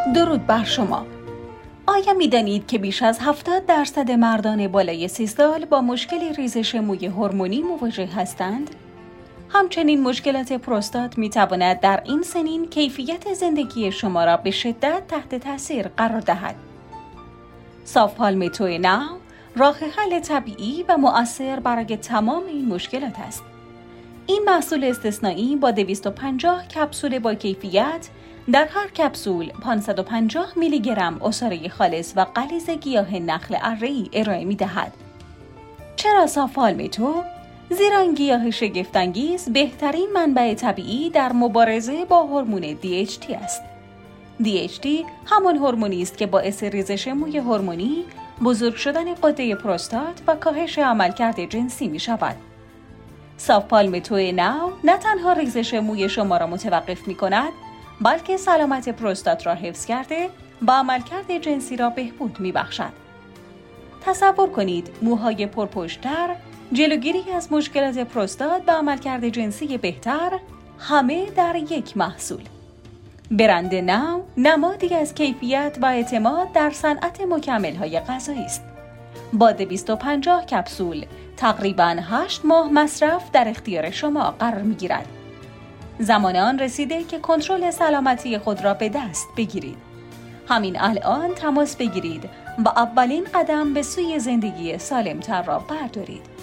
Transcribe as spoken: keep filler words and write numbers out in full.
درود بر شما. آیا می دانید که بیش از هفتاد درصد مردان بالای سی سال با مشکل ریزش موی هورمونی مواجه هستند؟ همچنین مشکلات پروستات می تواند در این سنین کیفیت زندگی شما را به شدت تحت تاثیر قرار دهد. صاف پالم تو نو راه حل طبیعی و مؤثر برای تمام این مشکلات است. این محصول استثنایی با دویست و پنجاه کپسول با کیفیت در هر کپسول پانصد و پنجاه میلی گرم عصاره خالص و غلیظ گیاه نخل اره‌ای ارائه می‌دهد. چرا صاف پالم تو؟ زیرا این گیاه شگفت‌انگیز بهترین منبع طبیعی در مبارزه با هورمون دی اچ تی است. دی اچ تی همان هورمونی است که باعث ریزش موی هورمونی، بزرگ شدن غده پروستات و کاهش عملکرد جنسی می‌شود. صاف پالم تو نو نه تنها ریزش موی شما را متوقف می‌کند، بلکه سلامت پروستات را حفظ کرده و عملکرد جنسی را بهبود می‌بخشد. تصور کنید موهای پرپشت‌تر، جلوگیری از مشکلات پروستات و عملکرد جنسی بهتر، همه در یک محصول. برند نو نمادی از کیفیت و اعتماد در صنعت مکمل‌های غذایی است. با دویست و پنجاه کپسول تقریباً هشت ماه مصرف در اختیار شما قرار می‌گیرد. زمان آن رسیده که کنترل سلامتی خود را به دست بگیرید. همین الان تماس بگیرید و اولین قدم به سوی زندگی سالمتر را بردارید.